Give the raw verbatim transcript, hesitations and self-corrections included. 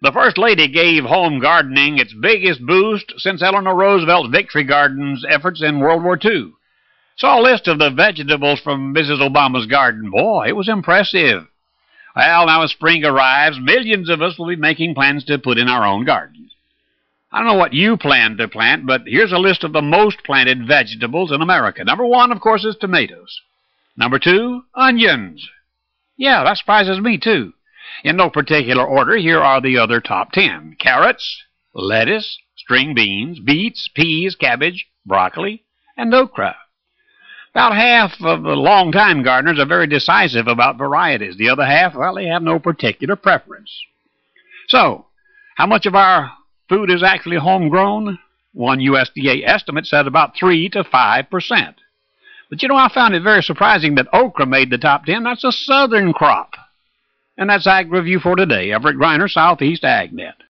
the First Lady gave home gardening its biggest boost since Eleanor Roosevelt's Victory Gardens efforts in World War Two. Saw a list of the vegetables from Missus Obama's garden. Boy, it was impressive. Well, now as spring arrives, millions of us will be making plans to put in our own gardens. I don't know what you plan to plant, but here's a list of the most planted vegetables in America. Number one, of course, is tomatoes. Number two, onions. Yeah, that surprises me, too. In no particular order, here are the other top ten. Carrots, lettuce, string beans, beets, peas, cabbage, broccoli, and okra. About half of the long-time gardeners are very decisive about varieties. The other half, well, they have no particular preference. So, how much of our food is actually homegrown? One U S D A estimate said about three to five percent. But you know, I found it very surprising that okra made the top ten. That's a southern crop. And that's Ag Review for today. Everett Griner, Southeast AgNet.